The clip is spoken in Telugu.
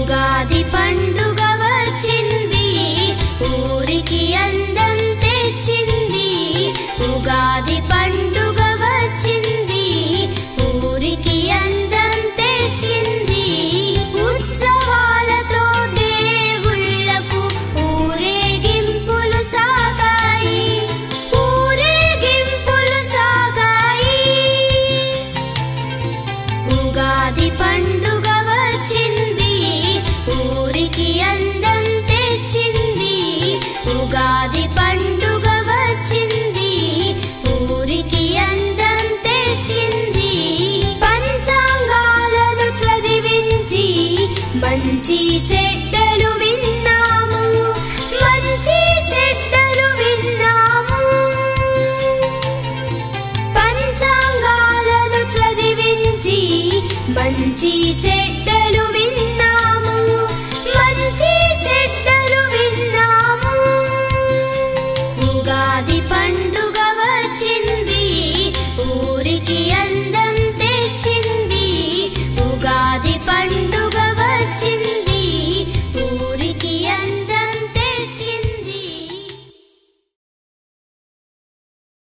ఉగాది పండుగ వచ్చింది, ఊరికి అందం తెచ్చింది. ఉగాది పండుగ వచ్చింది, ఊరికి అందం తెచ్చింది. ఉత్సవాలతో దేవుళ్ళకు ఊరేగింపులు సాగాయి, ఊరేగింపులు సాగాయి. ఉగాది పండుగ వచ్చింది, ఊరికి అందం తెచ్చింది. ఉగాది పండుగ వచ్చింది, ఊరికి అందం తెచ్చింది. పంచాంగాలను చదివించి మంచి చెడ్డలు విన్నాము, మంచి చెడ్డలు విన్నాము. పంచాంగాలను చదివించి మంచి చెడ్డలు విన్నాము, మంచి చెడ్డలు విన్నాము. ఉగాది పండుగ వచ్చింది, ఊరికి